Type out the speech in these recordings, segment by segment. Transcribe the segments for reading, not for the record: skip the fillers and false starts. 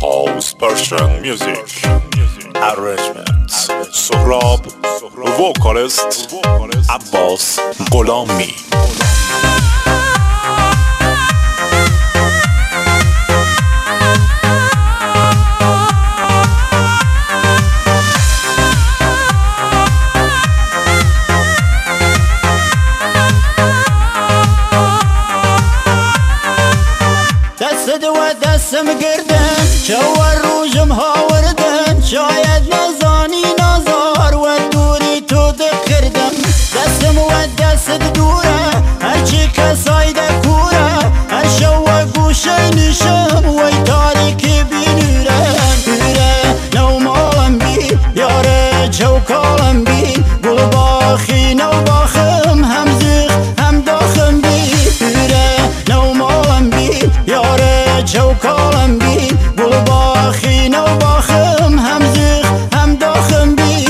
House Persian music arrangements سهراب vocalist عباس غلامی. دستم گردن چوار روزم هاوردن شاید نزانی نزار و دوری تو دکردم دستم و دست دوره هرچی کسای دکوره هر شو و گوشه نشم وی تاریکی بینوره نوره نو مالم بی یاره چوکالم بی گل باخی نو باخم هم زیخ هم داخم بی نوره نو مالم بی یاره چوکالم بی گل باخی نو باخم هم زیخ هم داخم بی.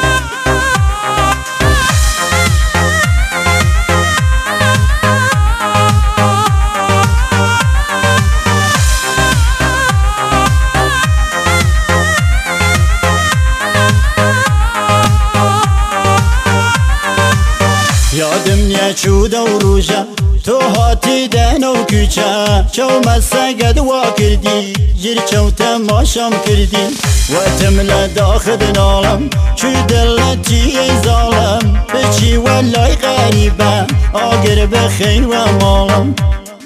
یادم نیه چوده و روژه تو هاتی دهنو کوچه چو مسگد وا کردی جیر چو تماشام کردی و تمل داخل نالم چو دلتی ظالم بچی والای غریبه آگر بخیر و مالم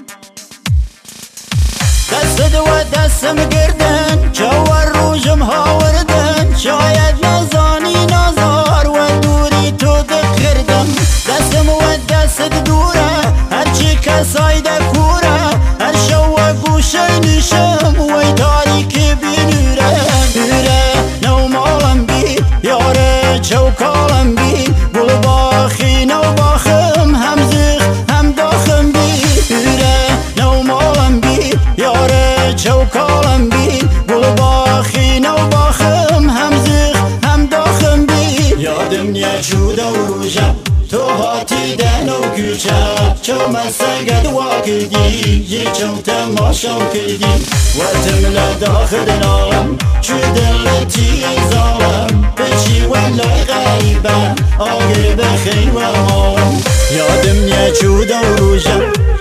دست و دستم گردن چوار روزم هاوردن شاید نزانی نزار و دوری تو دکردم دستم و دست دوره هرچی کسای دکوره هر شو و گوشه نشم وی تاریکی بینوره نوره نو مالم بی یاره چوکالم بی گل باخی نو باخم هم زیخ هم داخم بی نوره نو مالم بی یاره چوکالم بی گل باخی نو باخم هم زیخ هم داخم بی. یادم نیه چوده و روژه تو هاتی دهنو کوچه چو مسگد وا کردی یه چو تماشام کردی و تمل داخل نالم چو دلتی ظالم بچی والای غریبه آگر بخیر و مالم. یادم نیه چوده و روژه